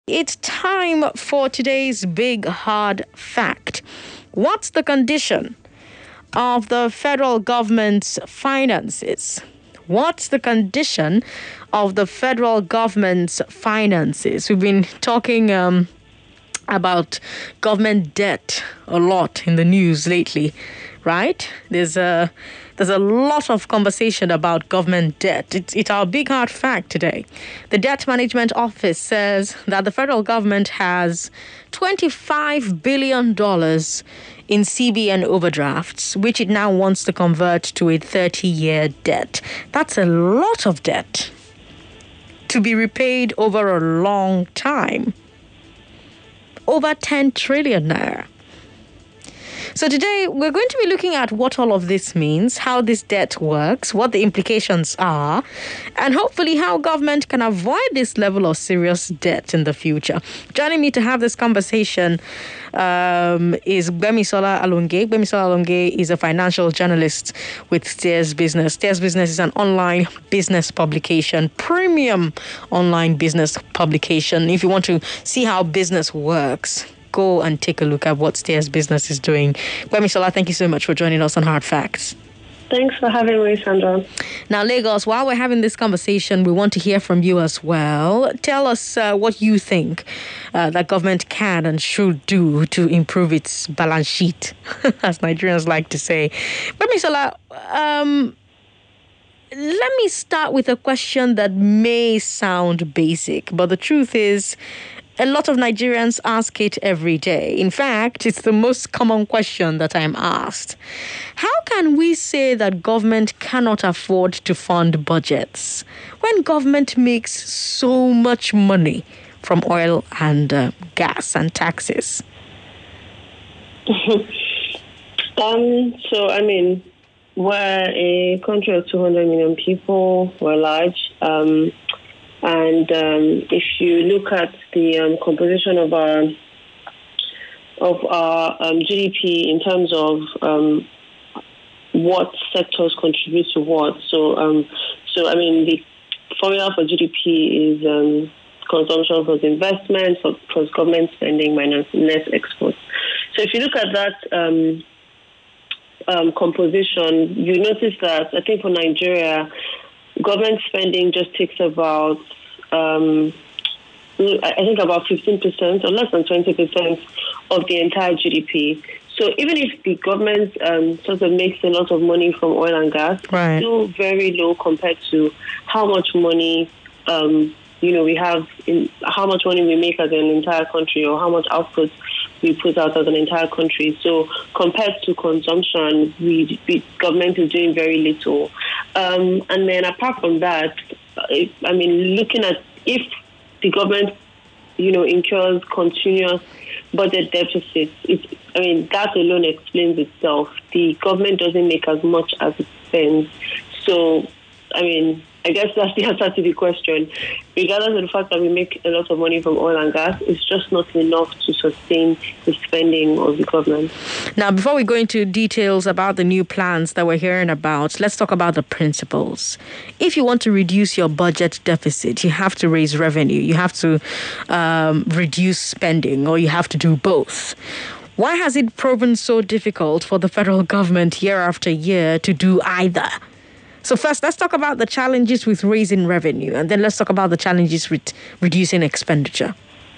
It's time for today's big hard fact. What's the condition of the federal government's finances? What's the condition of the federal government's finances? We've been talking about government debt a lot in the news lately, right? There's a lot of conversation about government debt. It's our big hard fact today. The Debt Management Office says that the federal government has $25 billion in CBN overdrafts, which it now wants to convert to a 30-year debt. That's a lot of debt to be repaid over a long time. Over 10 trillion naira. So today we're going to be looking at what all of this means, how this debt works, what the implications are, and hopefully how government can avoid this level of serious debt in the future. Joining me to have this conversation is Gbemisola Alonge. Gbemisola Alonge is a financial journalist with Steers Business. Steers Business is an online business publication, premium online business publication. If you want to see how business works, go and take a look at what Steers Business is doing. Gbemisola, thank you so much for joining us on Hard Facts. Thanks for having me, Sandra. Now, Lagos, while we're having this conversation, we want to hear from you as well. Tell us what you think that government can and should do to improve its balance sheet, as Nigerians like to say. Gbemisola, let me start with a question that may sound basic, but the truth is, a lot of Nigerians ask it every day. In fact, it's the most common question that I'm asked. How can we say that government cannot afford to fund budgets when government makes so much money from oil and gas and taxes? We're a country of 200 million people. We're large. If you look at the composition of our GDP in terms of what sectors contribute to what, the formula for GDP is consumption plus investment plus government spending minus net exports. So if you look at that composition, you notice that I think for Nigeria, government spending just takes about, about 15% or less than 20% of the entire GDP. So even if the government sort of makes a lot of money from oil and gas, right, it's still very low compared to how much money we have in how much money we make as an entire country, or how much output we put out as an entire country. So compared to consumption, government is doing very little. And then apart from that, looking at if the government, incurs continuous budget deficits, that alone explains itself. The government doesn't make as much as it spends. So, I guess that's the answer to the question. Regardless of the fact that we make a lot of money from oil and gas, it's just not enough to sustain the spending of the government. Now, before we go into details about the new plans that we're hearing about, let's talk about the principles. If you want to reduce your budget deficit, you have to raise revenue, you have to reduce spending, or you have to do both. Why has it proven so difficult for the federal government year after year to do either? So first, let's talk about the challenges with raising revenue, and then let's talk about the challenges with reducing expenditure.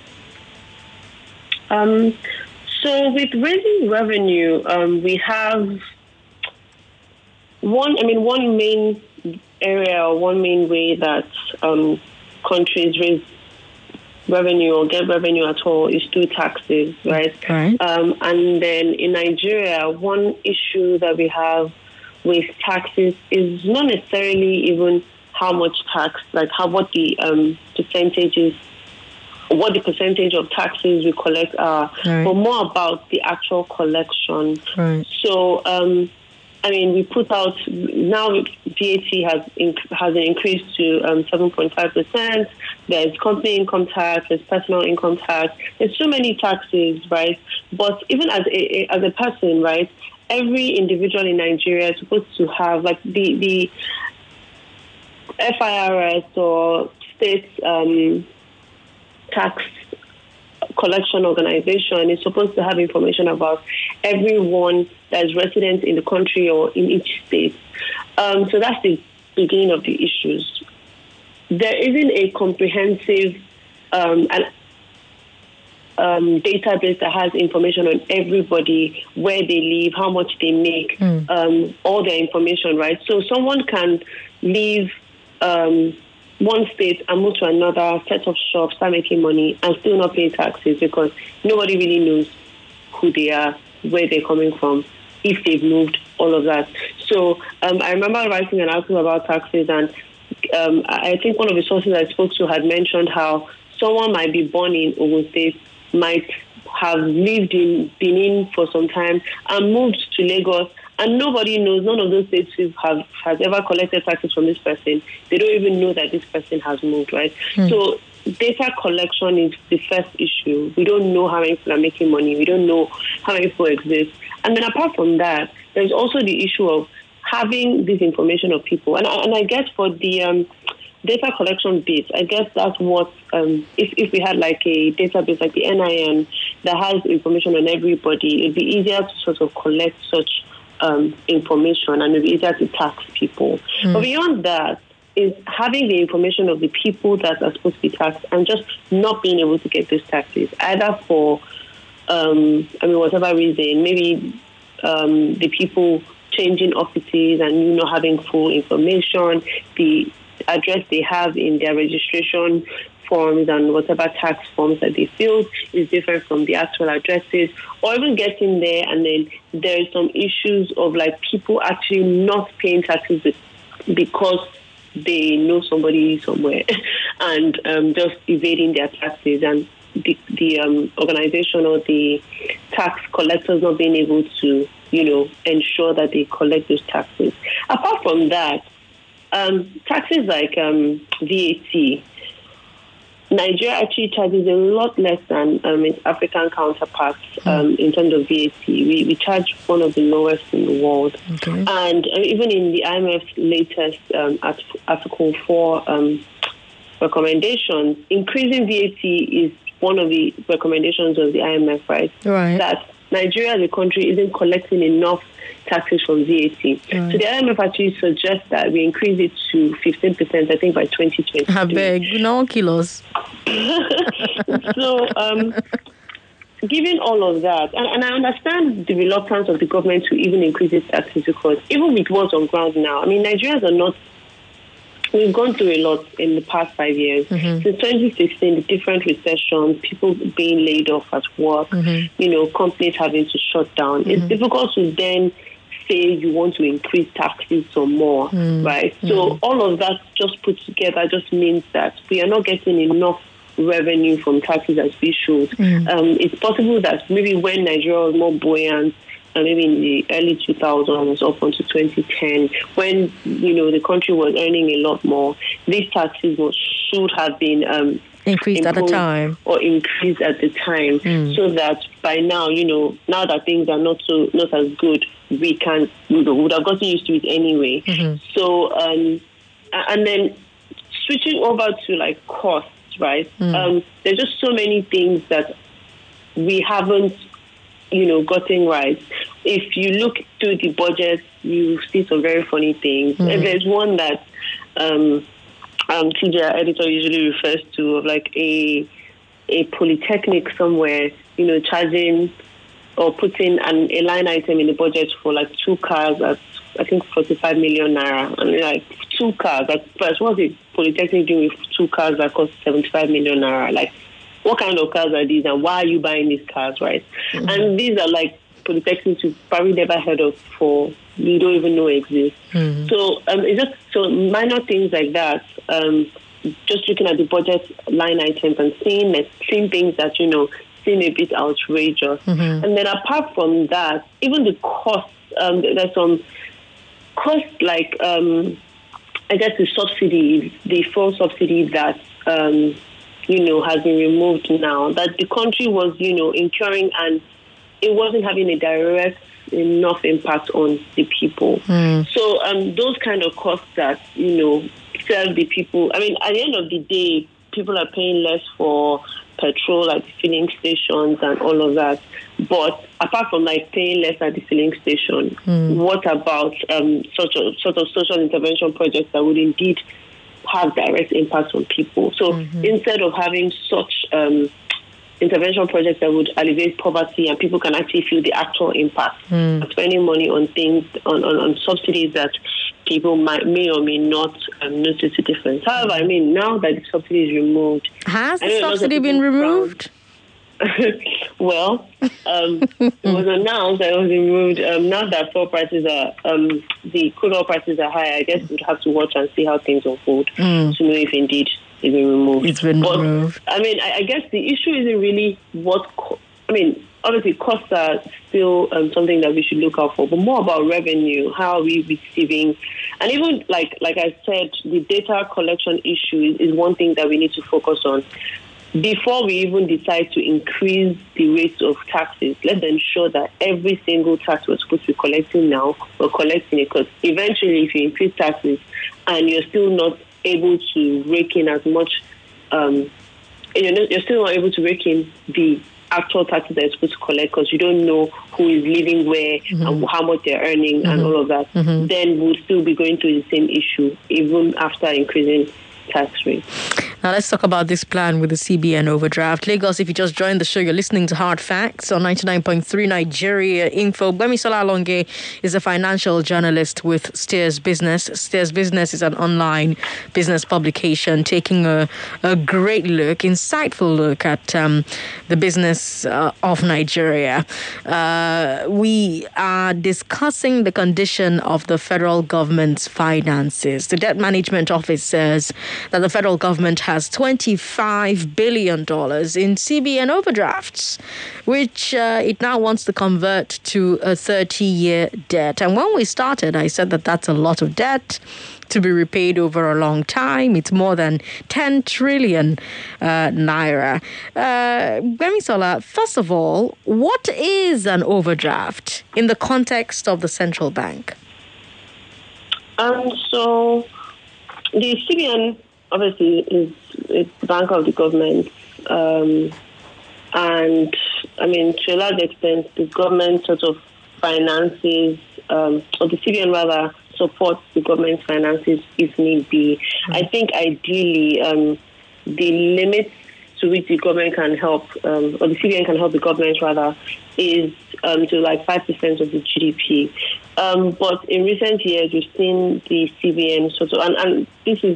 So with raising revenue, we have one main area, or one main way that countries raise revenue or get revenue at all is through taxes, right? Right. And then in Nigeria, one issue that we have with taxes is not necessarily even how much tax, what the percentage of taxes we collect are, right, but more about the actual collection. Right. So, we put out, now VAT has increased to 7.5%. There's company income tax, there's personal income tax. There's so many taxes, right? But even as a person, right, every individual in Nigeria is supposed to have the FIRS or state tax collection organization is supposed to have information about everyone that is resident in the country or in each state. So that's the beginning of the issues. There isn't a comprehensive database that has information on everybody, where they live, how much they make, all their information, right? So someone can leave one state and move to another, set up shop, start making money, and still not pay taxes because nobody really knows who they are, where they're coming from, if they've moved, all of that. So I remember writing an article about taxes, and I think one of the sources I spoke to had mentioned how someone might be born in Ogun State, might have lived in Benin for some time and moved to Lagos, and nobody knows, none of those states has ever collected taxes from this person. They don't even know that this person has moved, right? So data collection is the first issue. We don't know how many people are making money. We don't know how many people exist. And then apart from that, there's also the issue of having this information of people. And I guess for the data collection bit, I guess that's what, if we had like a database like the NIN that has information on everybody, it'd be easier to sort of collect such information, and it'd be easier to tax people. But beyond that is having the information of the people that are supposed to be taxed and just not being able to get those taxes, either for, whatever reason, maybe the people changing offices and you not having full information, the address they have in their registration forms and whatever tax forms that they filled is different from the actual addresses, or even getting there and then there is some issues of like people actually not paying taxes because they know somebody somewhere and just evading their taxes, and the organization or the tax collectors not being able to, ensure that they collect those taxes. Apart from that, taxes like VAT, Nigeria actually charges a lot less than its African counterparts in terms of VAT. We charge one of the lowest in the world. Okay. And even in the IMF's latest Article 4 recommendations, increasing VAT is one of the recommendations of the IMF, right? Right. That Nigeria as a country isn't collecting enough taxes from VAT. Right. So the IMF actually suggests that we increase it to 15%, I think, by 2020. I beg, no kilos. So, given all of that, and I understand the reluctance of the government to even increase its taxes, because even with what's on ground now, Nigerians are not. We've gone through a lot in the past 5 years. Since 2016, the different recessions, people being laid off at work, companies having to shut down. It's difficult to then say you want to increase taxes some more, right? So all of that just put together just means that we are not getting enough revenue from taxes as we should. It's possible that maybe when Nigeria was more buoyant, maybe in the early 2000s up until 2010, when the country was earning a lot more, these taxes should have been increased at the time, or increased at the time, so that by now, now that things are not as good, we would have gotten used to it anyway. So, and then switching over to like costs, right? There's just so many things that we haven't gotten right. If you look through the budget, you see some very funny things. And there's one that TJ, our editor, usually refers to, of like a polytechnic somewhere, charging or putting a line item in the budget for like 2 cars at, I think, 45 million naira. And like 2 cars, like first, what's a polytechnic doing with 2 cars that cost 75 million naira? Like, what kind of cars are these, and why are you buying these cars, right? And these are like polytechnics you've probably never heard of, for you don't even know exist. So it's just so minor things like that. Just looking at the budget line items and seeing things that seem a bit outrageous. And then apart from that, even the costs, there's some costs like I guess the subsidy, the full subsidy that has been removed now, that the country was, incurring, and it wasn't having a direct enough impact on the people. So those kind of costs that, serve the people. At the end of the day, people are paying less for petrol at the filling stations and all of that. But apart from like paying less at the filling station, what about sort of social intervention projects that would indeed have direct impact on people? So instead of having such intervention projects that would alleviate poverty and people can actually feel the actual impact of spending money on things, on subsidies that people may or may not notice the difference. However, I mean, now that the subsidy is removed... Has the subsidy been removed? Well, it was announced that it was removed. Now that fuel prices are, the crude oil prices are high, I guess we'd have to watch and see how things unfold to know if indeed it's been removed. It's been removed. I mean, I guess the issue isn't really obviously costs are still something that we should look out for, but more about revenue. How are we receiving? And even like I said, the data collection issue is one thing that we need to focus on. Before we even decide to increase the rates of taxes, let's ensure that every single tax we're supposed to be collecting now, we're collecting it. Because eventually, if you increase taxes and you're still not able to rake in as much, you're still not able to rake in the actual taxes that you're supposed to collect because you don't know who is living where and how much they're earning and all of that, then we'll still be going through the same issue even after increasing tax rates. Now let's talk about this plan with the CBN overdraft. Lagos, if you just joined the show, you're listening to Hard Facts on 99.3 Nigeria Info. Gbemisola Alonge is a financial journalist with Steers Business. Steers Business is an online business publication taking a great look, insightful look at the business of Nigeria. We are discussing the condition of the federal government's finances. The Debt Management Office says that the federal government has $25 billion in CBN overdrafts, which it now wants to convert to a 30-year debt. And when we started, I said that that's a lot of debt to be repaid over a long time. It's more than 10 trillion naira. Gbemisola, first of all, what is an overdraft in the context of the central bank? So the CBN obviously it's the bank of the government, and I mean to a large extent the government sort of finances, or the CBN rather supports the government's finances if need be. I think ideally the limits to which the government can help, or the CBN can help the government rather, is to like 5% of the GDP. But in recent years, we've seen the CBN sort of, and this is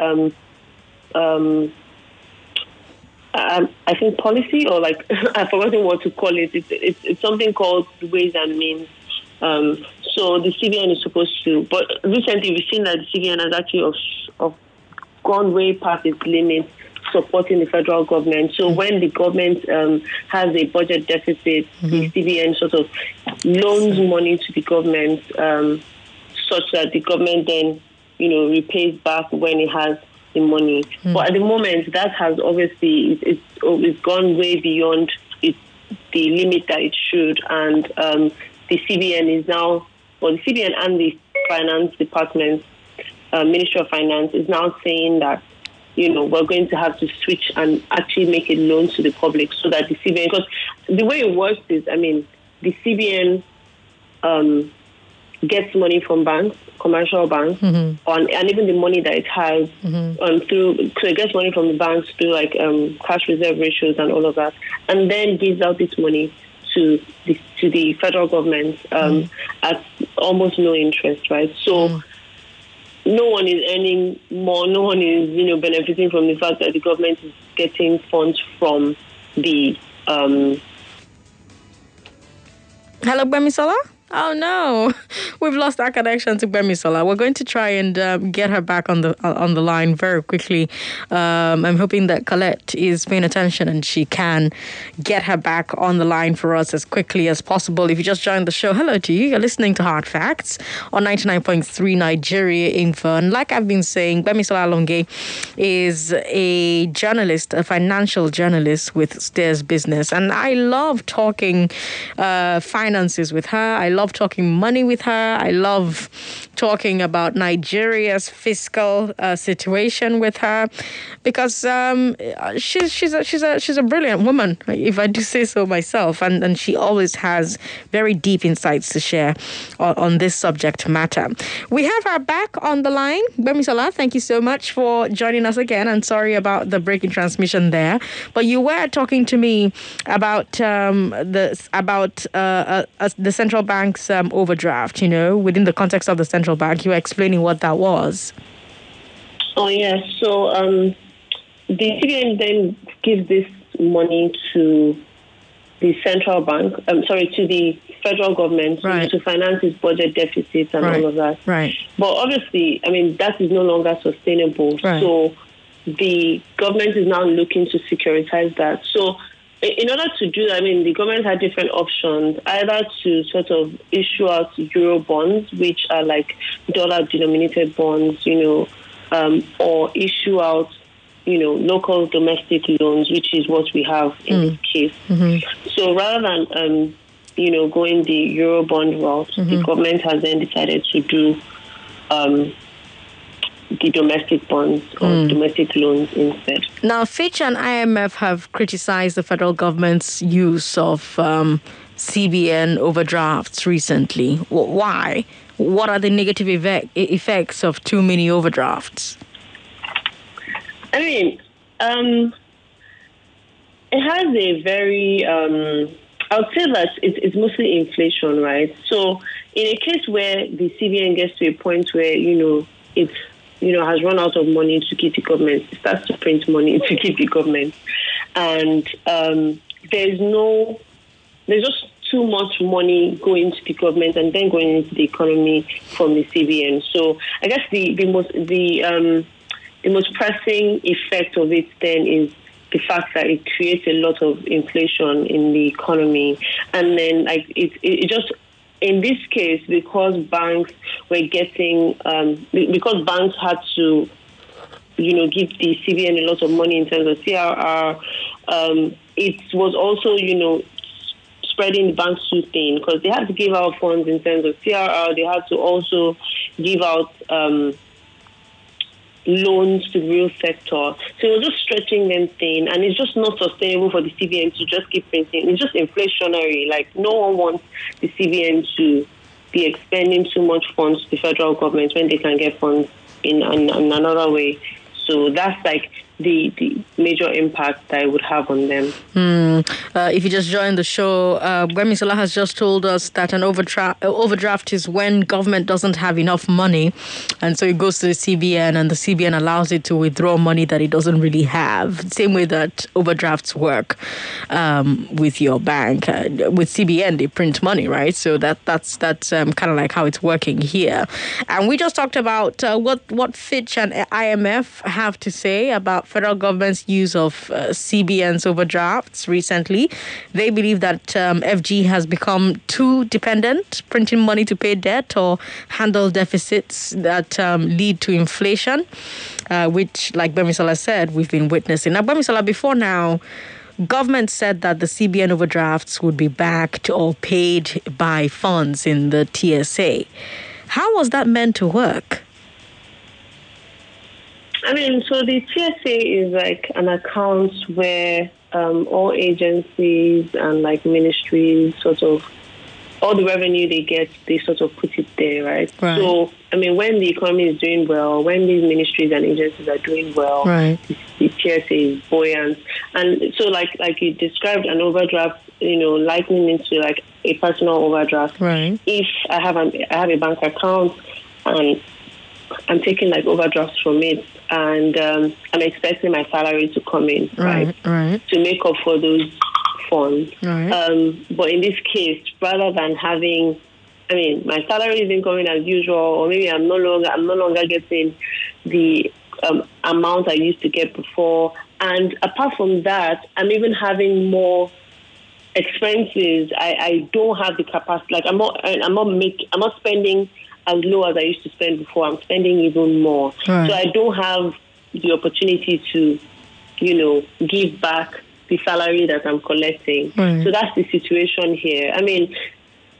I think policy, or like I've forgotten what to call it. It's something called Ways and Means. So the CBN is supposed to, but recently we've seen that the CBN has actually gone way past its limits supporting the federal government. So when the government has a budget deficit, the CBN sort of loans money to the government such that the government then, repays back when it has the money. But at the moment, that has obviously, it's gone way beyond the limit that it should. And the CBN is now, the CBN and the Finance Department, Ministry of Finance is now saying that, we're going to have to switch and actually make a loan to the public so that the CBN, because the way it works is, the CBN gets money from banks, commercial banks, and even the money that it has so it gets money from the banks through like cash reserve ratios and all of that, and then gives out this money to the federal government at almost no interest, right? So no one is earning more, no one is, benefiting from the fact that the government is getting funds from the Hello, Gbemisola? Oh no, we've lost our connection to Gbemisola. We're going to try and get her back on the line very quickly. I'm hoping that Colette is paying attention and she can get her back on the line for us as quickly as possible. If you just joined the show, hello to you. You're listening to Hard Facts on 99.3 Nigeria Info. And like I've been saying, Gbemisola Alonge is a journalist, a financial journalist with Steers Business. And I love talking finances with her. I love love talking money with her. I love talking about Nigeria's fiscal situation with her, because she's a brilliant woman, if I do say so myself, and she always has very deep insights to share on this subject matter. We have her back on the line. Gbemisola, thank you so much for joining us again, and sorry about the break in transmission there. But you were talking to me about the central bank's overdraft. Within the context of the central bank, you were explaining what that was. Oh yes. So the CBN then gives this money to the central bank. To the federal government, right, to finance its budget deficits and all of that. Right. But obviously, that is no longer sustainable. Right. So the government is now looking to securitize that. So in order to do that, the government had different options, either to sort of issue out euro bonds, which are like dollar-denominated bonds, or issue out, local domestic loans, which is what we have in this case. Mm-hmm. So rather than, going the euro bond route, the government has then decided to do the domestic bonds or domestic loans instead. Now, Fitch and IMF have criticized the federal government's use of CBN overdrafts recently. Why? What are the negative effects of too many overdrafts? It has a very, I would say that it's mostly inflation, right? So in a case where the CBN gets to a point where, it's, has run out of money to keep the government, it starts to print money to keep the government. And there's just too much money going to the government and then going into the economy from the CBN. So I guess the most pressing effect of it then is the fact that it creates a lot of inflation in the economy. And then it just, in this case, because banks were getting, because banks had to, give the CBN a lot of money in terms of CRR, it was also, spreading the banks too thin, because they had to give out funds in terms of CRR. They had to also give out loans to the real sector. So it was just stretching them thin, and it's just not sustainable for the CBN to just keep printing. It's just inflationary. Like, no one wants the CBN to be expending too much funds to the federal government when they can get funds in another way. So that's like the major impact that it would have on them. If you just joined the show, Gbemisola has just told us that an overdraft is when government doesn't have enough money, and so it goes to the CBN, and the CBN allows it to withdraw money that it doesn't really have. Same way that overdrafts work with your bank. With CBN, they print money, right? So that's kind of like how it's working here. And we just talked about what Fitch and IMF have to say about federal government's use of CBN's overdrafts recently. They believe that FG has become too dependent, printing money to pay debt or handle deficits that lead to inflation, which, like Gbemisola said, we've been witnessing. Now, Gbemisola, before now, government said that the CBN overdrafts would be backed or paid by funds in the TSA. How was that meant to work? So the TSA is like an account where all agencies and like ministries sort of, all the revenue they get, they sort of put it there, right? So, when the economy is doing well, when these ministries and agencies are doing well, right, the TSA is buoyant. And so like you described an overdraft, likening into like a personal overdraft. Right. If I have a bank account and I'm taking like overdrafts from it, and I'm expecting my salary to come in, right? To make up for those funds. Right. But in this case, rather than having, my salary isn't coming as usual, or maybe I'm no longer getting the amount I used to get before, and apart from that, I'm even having more expenses. I don't have the capacity. Like I'm not spending as low as I used to spend before. I'm spending even more. Right. So I don't have the opportunity to, give back the salary that I'm collecting. Right. So that's the situation here.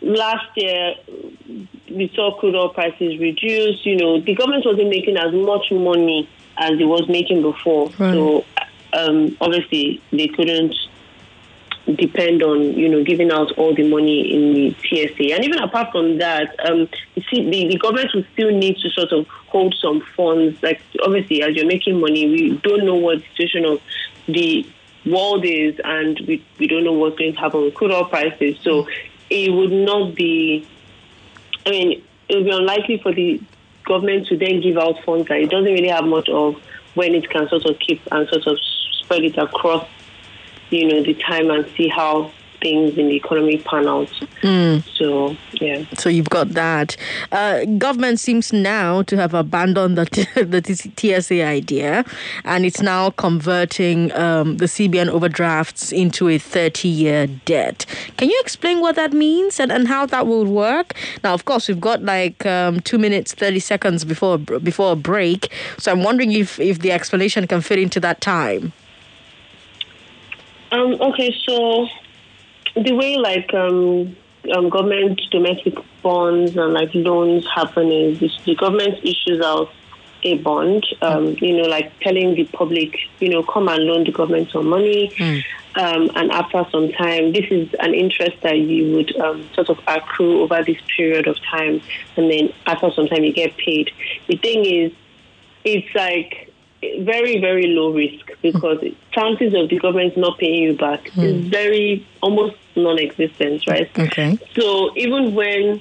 last year we saw crude oil prices reduce. The government wasn't making as much money as it was making before. Right. So obviously they couldn't depend on, giving out all the money in the TSA. And even apart from that, you see, the government will still need to sort of hold some funds. Like, obviously, as you're making money, we don't know what the situation of the world is, and we don't know what's going to happen with crude oil prices. So it would not be, it would be unlikely for the government to then give out funds that it doesn't really have much of, when it can sort of keep and sort of spread it across, the time and see how things in the economy pan out. So, yeah. So you've got that. Government seems now to have abandoned the TSA idea, and it's now converting the CBN overdrafts into a 30-year debt. Can you explain what that means and how that will work? Now, of course, we've got like 2 minutes, 30 seconds before a break. So I'm wondering if the explanation can fit into that time. Okay, so the way government domestic bonds and loans happen is the government issues out a bond, like telling the public, come and loan the government some money. And after some time, this is an interest that you would sort of accrue over this period of time. And then after some time, you get paid. The thing is, it's like very, very low risk, because chances of the government not paying you back is very almost non-existent, right? Okay. So even when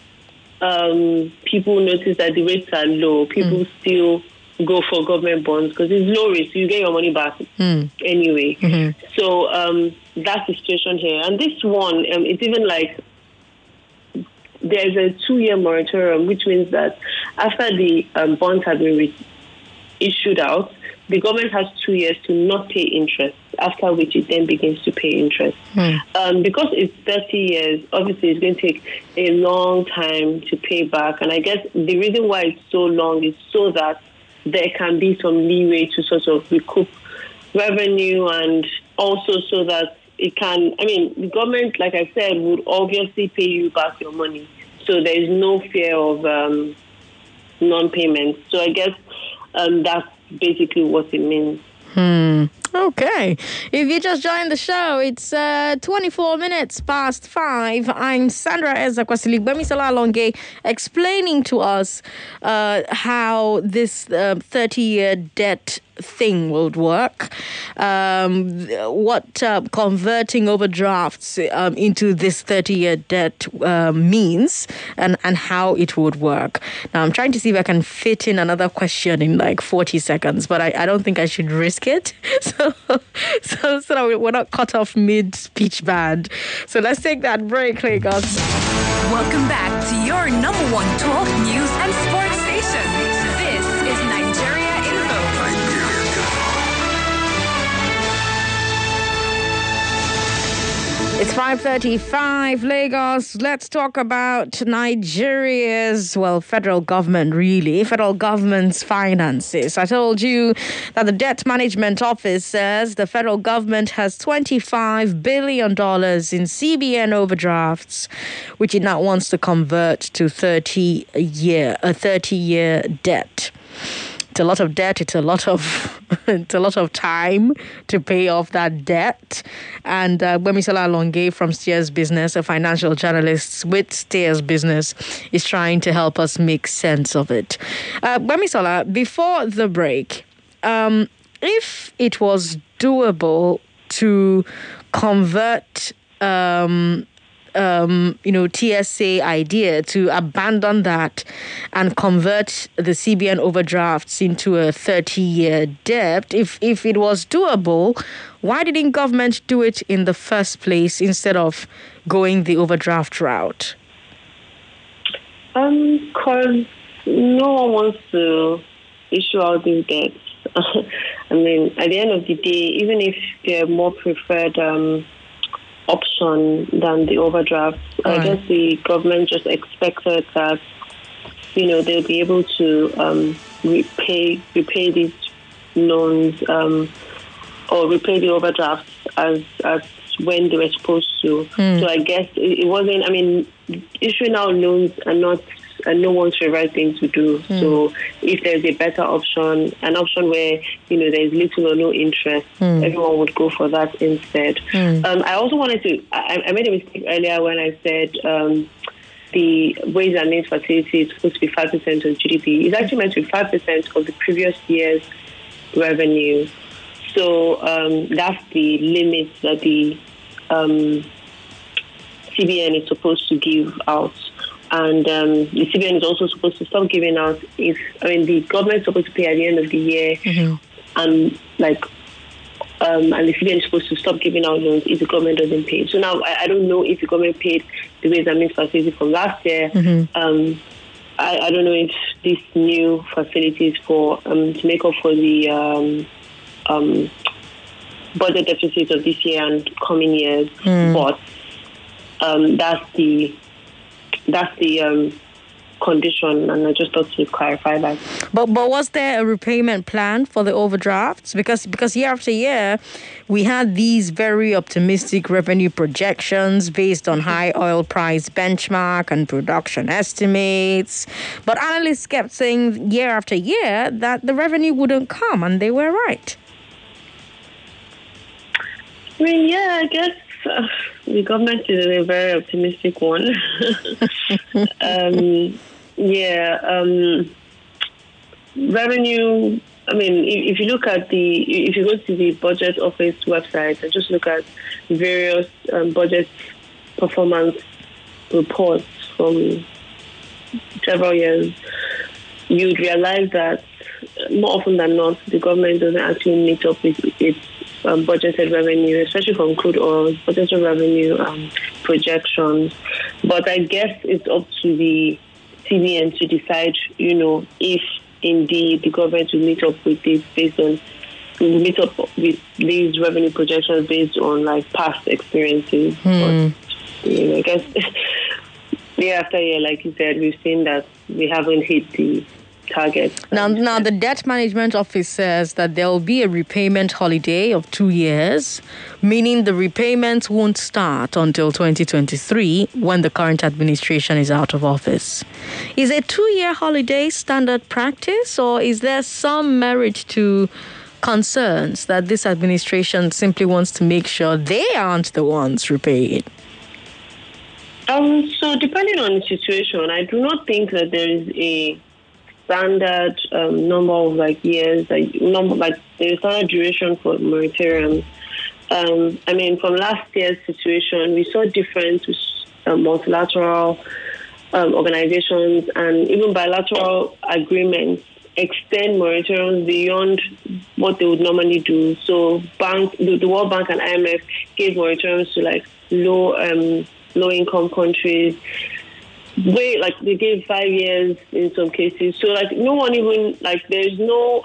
people notice that the rates are low, people still go for government bonds because it's low risk. You get your money back anyway. So that's the situation here. And this one, it's even like there's a 2-year moratorium, which means that after the bonds have been issued out, the government has 2 years to not pay interest, after which it then begins to pay interest. Because it's 30 years, obviously it's going to take a long time to pay back. And I guess the reason why it's so long is so that there can be some leeway to sort of recoup revenue, and also so that it can, the government, like I said, would obviously pay you back your money. So there is no fear of non-payment. So I guess that's basically what it means. Okay. If you just joined the show, it's 24 minutes past 5. I'm Sandra Ezekwesili Gbemisola Alonge, explaining to us how this 30-year debt thing would work, what converting overdrafts into this 30-year debt means, and how it would work. Now, I'm trying to see if I can fit in another question in like 40 seconds, but I don't think I should risk it. So that we're not cut off mid-speech band. So let's take that break, Lagos. Welcome back to your number one talk, news, and sports station. This is Nigeria Info. It's 5:35, Lagos. Let's talk about Nigeria's, federal government, really. Federal government's finances. I told you that the Debt Management Office says the federal government has $25 billion in CBN overdrafts, which it now wants to convert to a 30-year debt. It's a lot of debt. It's a lot of time to pay off that debt. And Gbemisola Alonge from Steers Business, a financial journalist with Steers Business, is trying to help us make sense of it. Gbemisola, before the break, if it was doable to convert TSA idea, to abandon that and convert the CBN overdrafts into a 30-year debt, if it was doable, why didn't government do it in the first place instead of going the overdraft route? Because no one wants to issue out these debts. At the end of the day, even if they're more preferred option than the overdraft. Right. I guess the government just expected that, they'll be able to repay these loans or repay the overdrafts as when they were supposed to. So I guess it wasn't. I mean, issuing out loans are not no one's favorite thing to do. So if there's a better option, an option where there's little or no interest, everyone would go for that instead. I also wanted to. I made a mistake earlier when I said the Ways and Means facility is supposed to be 5% of GDP. It's actually meant to be 5% of the previous year's revenue. So that's the limit that the CBN is supposed to give out. And the CBN is also supposed to stop giving out the government is supposed to pay at the end of the year, and the CBN is supposed to stop giving out loans if the government doesn't pay. So now I don't know if the government paid the Ways and Means facility from last year. I don't know if this new facility is for to make up for the budget deficit of this year and coming years, but that's the condition, and I just thought to clarify that. But was there a repayment plan for the overdrafts? Because year after year, we had these very optimistic revenue projections based on high oil price benchmark and production estimates. But analysts kept saying year after year that the revenue wouldn't come, and they were right. I mean, yeah, I guess the government is a very optimistic one. Revenue. I mean, if you go to the budget office website and just look at various budget performance reports from several years, you'd realize that more often than not, the government doesn't actually meet up with its budgeted revenue, especially from crude oil, budgeted revenue projections. But I guess it's up to the CBN to decide, if indeed the government will meet up with this meet up with these revenue projections based on past experiences. But, I guess year after year, like you said, we've seen that we haven't hit the target. Now, the Debt Management Office says that there will be a repayment holiday of 2 years, meaning the repayments won't start until 2023 when the current administration is out of office. Is a 2-year holiday standard practice, or is there some merit to concerns that this administration simply wants to make sure they aren't the ones repaying? So depending on the situation, I do not think that there is a standard number of years, the standard duration for moratoriums. I mean, from last year's situation, we saw difference with multilateral organizations and even bilateral agreements extend moratoriums beyond what they would normally do. So the World Bank and IMF gave moratoriums to low income countries. They gave 5 years in some cases. So no one even there's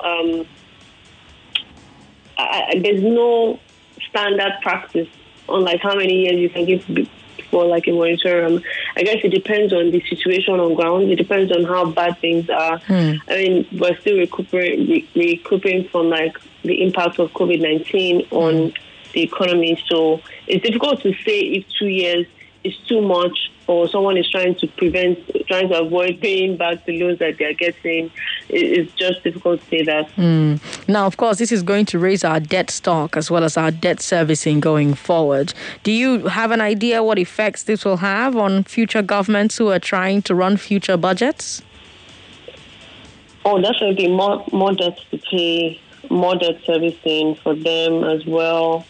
no standard practice on how many years you can give for a moratorium. I guess it depends on the situation on ground. It depends on how bad things are. I mean, we're still recuperating from the impact of COVID-19 on the economy. So it's difficult to say if 2 years is too much, or someone is trying to avoid paying back the loans that they're getting. It's just difficult to say that. Now, of course, this is going to raise our debt stock as well as our debt servicing going forward. Do you have an idea what effects this will have on future governments who are trying to run future budgets? Oh, definitely more debt to pay, more debt servicing for them as well.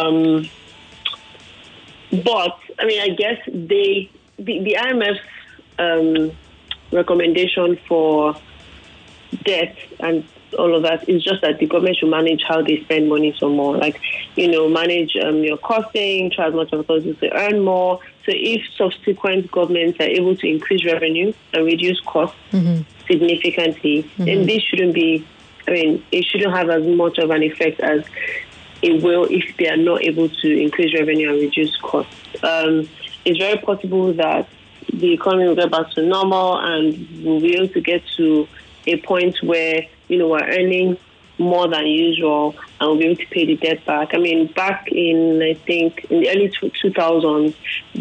But I mean, I guess the IMF's recommendation for debt and all of that is just that the government should manage how they spend money some more. Manage your costing, try as much as possible to earn more. So if subsequent governments are able to increase revenue and reduce costs significantly, then this shouldn't be. I mean, it shouldn't have as much of an effect as it will if they are not able to increase revenue and reduce costs. It's very possible that the economy will get back to normal and we'll be able to get to a point where, we're earning more than usual and we'll be able to pay the debt back. I mean, back in, I think, in the early 2000s,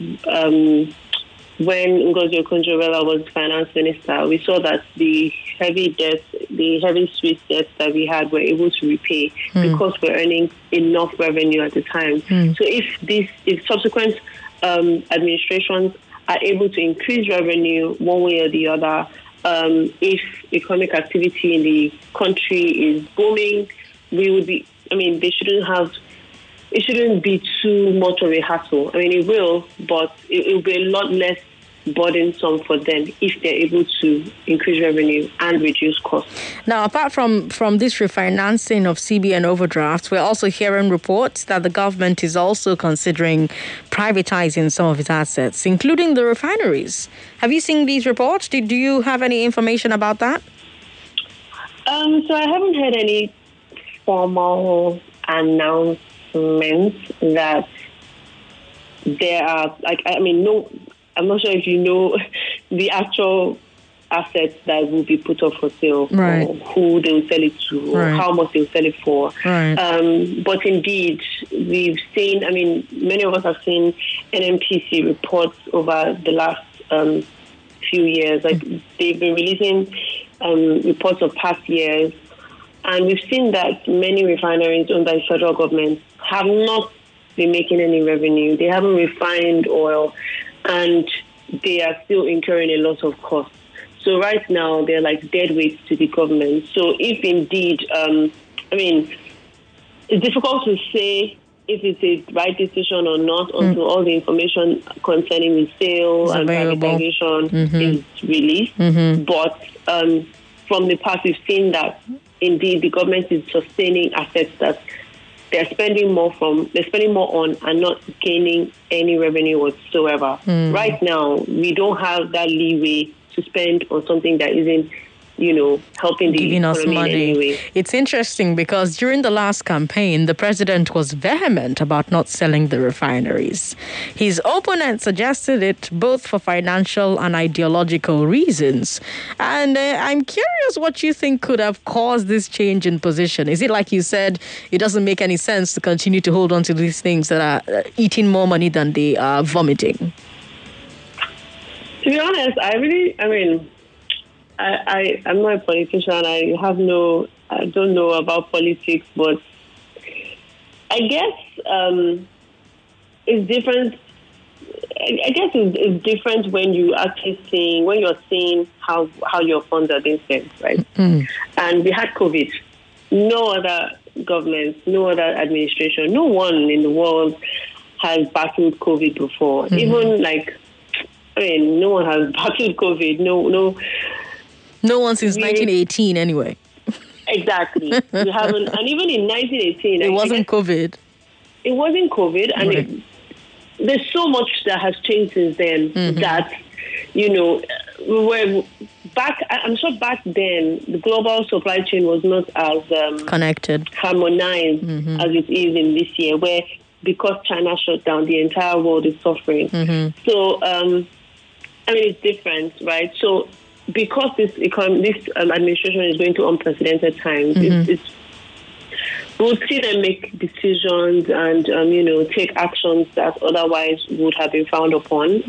when Ngozi Okonjo-Iweala was finance minister, we saw that the heavy Swiss debts that we had were able to repay because we're earning enough revenue at the time. So if subsequent administrations are able to increase revenue one way or the other, if economic activity in the country is booming, we would be, I mean, it shouldn't be too much of a hassle. I mean, it will, but it will be a lot less burdensome for them if they're able to increase revenue and reduce costs. Now, apart from this refinancing of CBN overdrafts, we're also hearing reports that the government is also considering privatizing some of its assets, including the refineries. Have you seen these reports? Do you have any information about that? So I haven't heard any formal announcements that there are, no, I'm not sure if you know the actual assets that will be put up for sale, right, or who they will sell it to, or how much they will sell it for. Right. But indeed, we've seen, many of us have seen NNPC reports over the last few years. Like they've been releasing reports of past years, and we've seen that many refineries owned by the federal government have not been making any revenue. They haven't refined oil, and they are still incurring a lot of costs. So right now, they're like dead weight to the government. So if indeed, it's difficult to say if it's a right decision or not until all the information concerning the sale and privatization is released. But from the past, we've seen that indeed the government is sustaining assets that they're spending more on and not gaining any revenue whatsoever. Right now, we don't have that leeway to spend on something that isn't, helping the giving us economy money. in any way. It's interesting because during the last campaign, the president was vehement about not selling the refineries. His opponent suggested it both for financial and ideological reasons. And I'm curious what you think could have caused this change in position. Is it like you said, it doesn't make any sense to continue to hold on to these things that are eating more money than they are vomiting? To be honest, I'm not a politician. I don't know about politics, but I guess it's different. I guess it's different when you're seeing how your funds are being spent, right? And we had COVID. No other government, no other administration, no one in the world has battled COVID before. Even no one has battled COVID. No one since 1918 anyway. Exactly. We haven't, and even in 1918... It wasn't COVID. It wasn't COVID, and there's so much that has changed since then that, we were back... I'm sure back then, the global supply chain was not as... connected. Harmonized as it is in this year, where because China shut down, the entire world is suffering. So, it's different, right? So, because this administration is going to unprecedented times, we'll see them make decisions and take actions that otherwise would have been frowned upon.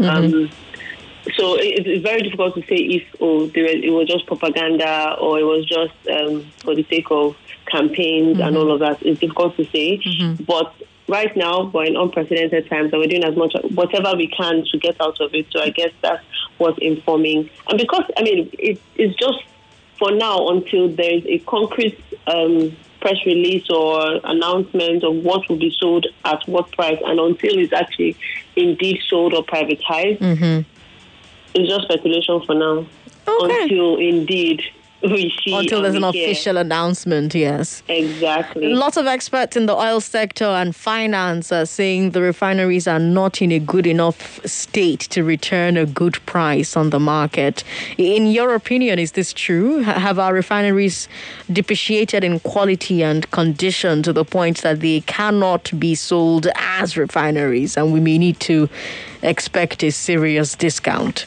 So it's very difficult to say if it was just propaganda or it was just for the sake of campaigns and all of that. It's difficult to say, but right now we're in unprecedented times and we're doing as much whatever we can to get out of it. So I guess that's what's informing. And because it's just for now until there's a concrete press release or announcement of what will be sold at what price, and until it's actually indeed sold or privatized, it's just speculation for now. Okay. Until indeed we see. Until there's an official announcement, yes. Exactly. Lots of experts in the oil sector and finance are saying the refineries are not in a good enough state to return a good price on the market. In your opinion, is this true? Have our refineries depreciated in quality and condition to the point that they cannot be sold as refineries and we may need to expect a serious discount?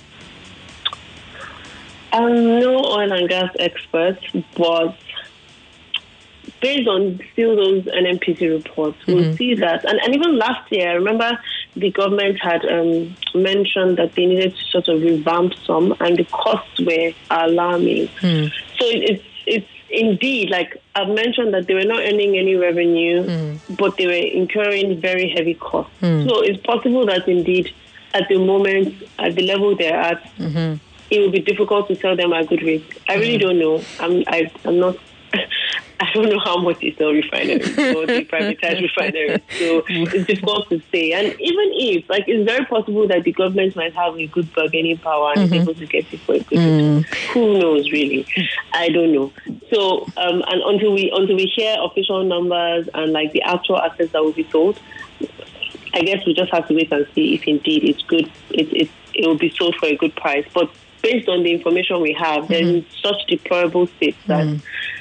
I'm no oil and gas expert, but based on still those NMPC reports, we'll see that. And even last year, I remember the government had mentioned that they needed to sort of revamp some, and the costs were alarming. So it's indeed, like I've mentioned, that they were not earning any revenue, but they were incurring very heavy costs. So it's possible that indeed, at the moment, at the level they're at, it will be difficult to sell them at good rates. I really don't know. I'm not. I don't know how much they sell refineries or they privatize refineries. So it's difficult to say. And even if, like, it's very possible that the government might have a good bargaining power and is able to get it for a good rate. Who knows, really? I don't know. So, and until we hear official numbers and like the actual assets that will be sold, I guess we just have to wait and see if indeed it's good. It will be sold for a good price. But based on the information we have, they're in such deplorable states that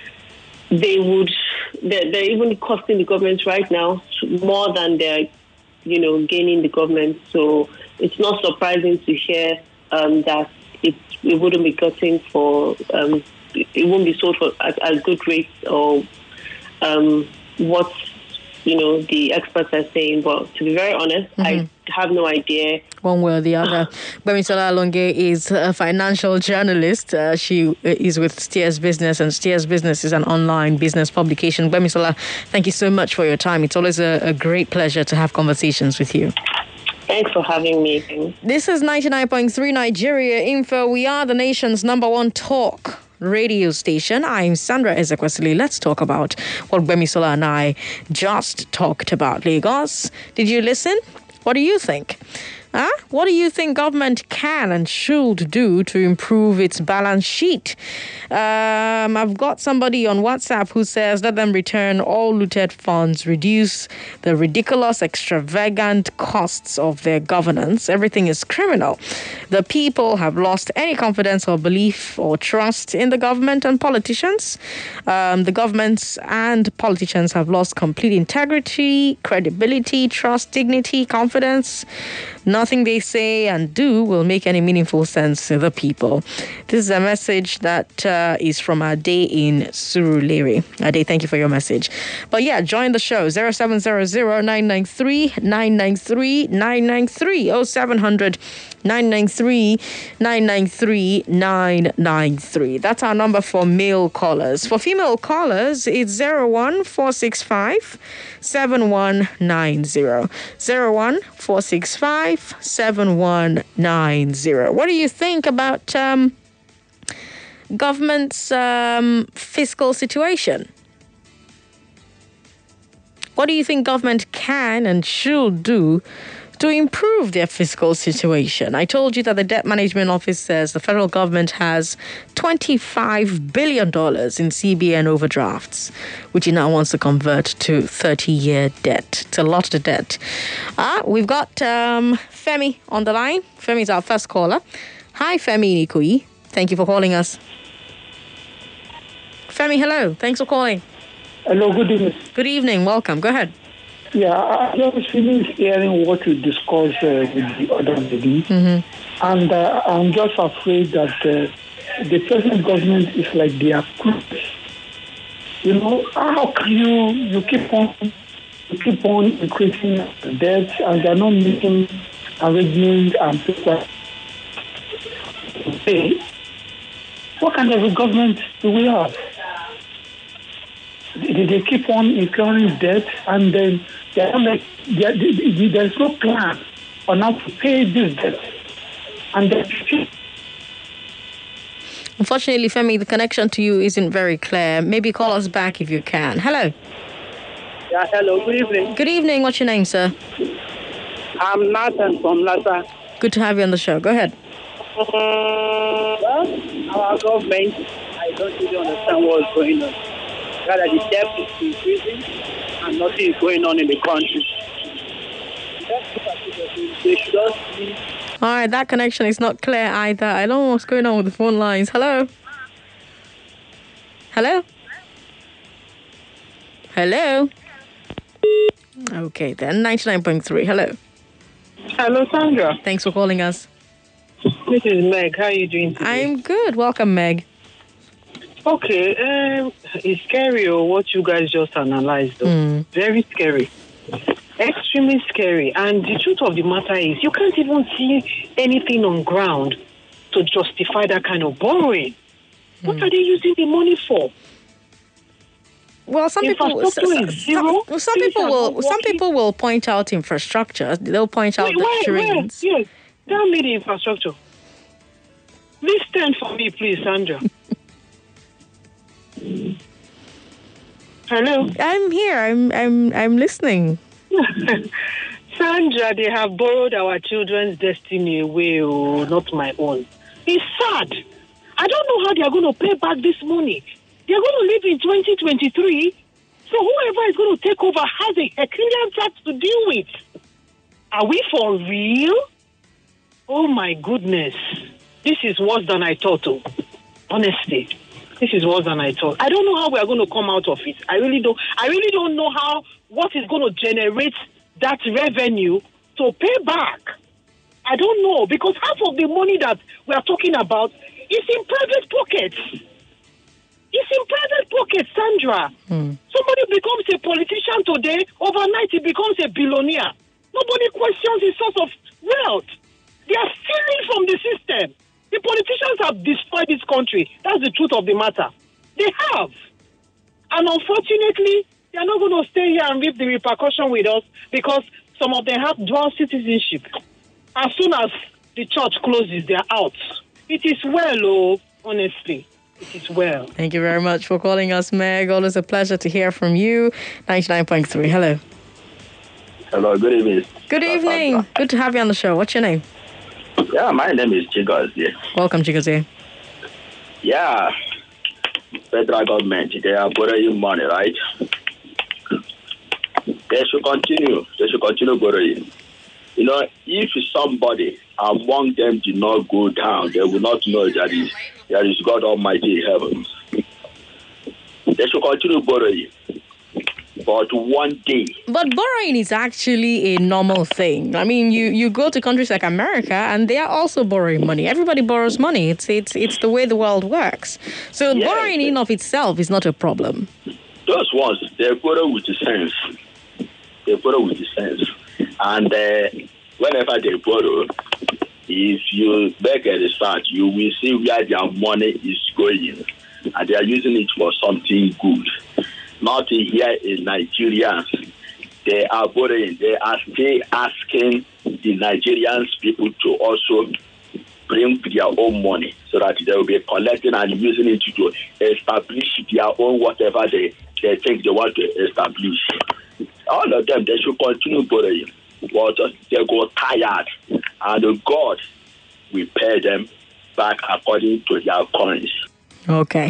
they're even costing the government right now more than they're, gaining the government. So it's not surprising to hear that it wouldn't be gotten for, it won't be sold for at good rates or what, the experts are saying. But to be very honest, I have no idea. One way or the other. Gbemisola Alonge is a financial journalist. She is with Steers Business, and Steers Business is an online business publication. Gbemisola, thank you so much for your time. It's always a great pleasure to have conversations with you. Thanks for having me. This is 99.3 Nigeria Info. We are the nation's number one talk radio station. I'm Sandra Ezekwesili. Let's talk about what Gbemisola and I just talked about. Lagos, did you listen? What do you think? What do you think government can and should do to improve its balance sheet? I've got somebody on WhatsApp who says, let them return all looted funds, reduce the ridiculous, extravagant costs of their governance. Everything is criminal. The people have lost any confidence or belief or trust in the government and politicians. The governments and politicians have lost complete integrity, credibility, trust, dignity, confidence. Nothing they say and do will make any meaningful sense to the people. This is a message that is from Ade in Surulere. Ade, thank you for your message. But yeah, join the show. 0700-993-993-993. 0700 993-993-993. That's our number for male callers. For female callers, it's 01465-7190. 01465-7190. What do you think about government's fiscal situation? What do you think government can and should do to improve their fiscal situation? I told you that the Debt Management Office says the federal government has $25 billion in CBN overdrafts, which it now wants to convert to 30-year debt. It's a lot of debt. We've got Femi on the line. Femi is our first caller. Hi, Femi Nikui. Thank you for calling us. Femi, hello. Thanks for calling. Hello, good evening. Good evening. Welcome. Go ahead. Yeah, I just finished hearing what you discussed with the other lady, and I'm just afraid that the present government is like they are clueless. How can you keep on increasing debt and they're not making arrangements and people pay? What kind of a government do we have? They keep on incurring debt, and then there's no plan on how to pay this debt. And unfortunately, Femi, the connection to you isn't very clear. Maybe call us back if you can. Hello. Yeah, hello. Good evening. Good evening. What's your name, sir? I'm Nathan from Lassa. Good to have you on the show. Go ahead. Well, our government, I don't really understand what's going on. Rather, the debt is increasing and nothing is going on in the country. They should just leave. All right, that connection is not clear either. I don't know what's going on with the phone lines. Hello? Hello? Hello? Okay, then 99.3. Hello. Hello, Sandra. Thanks for calling us. This is Meg. How are you doing today? I'm good. Welcome, Meg. Okay, it's scary what you guys just analyzed, though. Very scary. Extremely scary. And the truth of the matter is, you can't even see anything on ground to justify that kind of borrowing. What are they using the money for? Well, some people will point out infrastructure. They'll point out the trains. Yes, tell me the infrastructure. Please stand for me, please, Sandra. Hello. I'm here. I'm listening. Sandra, they have borrowed our children's destiny away, not my own. It's sad. I don't know how they are going to pay back this money. They are going to live in 2023. So whoever is going to take over has a Herculean task to deal with. Are we for real? Oh my goodness. This is worse than I thought. Honestly. This is worse than I thought. I don't know how we are going to come out of it. I really don't know what is going to generate that revenue to pay back. I don't know, because half of the money that we are talking about is in private pockets. It's in private pockets, Sandra. Somebody becomes a politician today, overnight he becomes a billionaire. Nobody questions his source of wealth. They are stealing from the system. The politicians have destroyed this country. That's the truth of the matter. They have. And unfortunately, they are not going to stay here and reap the repercussion with us because some of them have dual citizenship. As soon as the church closes, they are out. It is well, honestly. It is well. Thank you very much for calling us, Meg. Always a pleasure to hear from you. 99.3. Hello. Hello, good evening. Good evening. Good to have you on the show. What's your name? Yeah, my name is Chigozie. Welcome, Chigozie. Yeah, federal government, they are borrowing money, right? They should continue borrowing. You know, if somebody among them did not go down, they will not know that there is God Almighty in heaven. They should continue borrowing. But one day. But borrowing is actually a normal thing. I mean, you go to countries like America and they are also borrowing money. Everybody borrows money. It's the way the world works. So yes, borrowing in of itself is not a problem. Those ones, they borrow with the sense. And whenever they borrow, if you make a research, you will see where their money is going. And they are using it for something good. Not here in Nigeria. They are borrowing. They are still asking the Nigerian people to also bring their own money so that they will be collecting and using it to establish their own whatever they think they want to establish. All of them, they should continue borrowing. But they go tired. And God will pay them back according to their coins. Okay.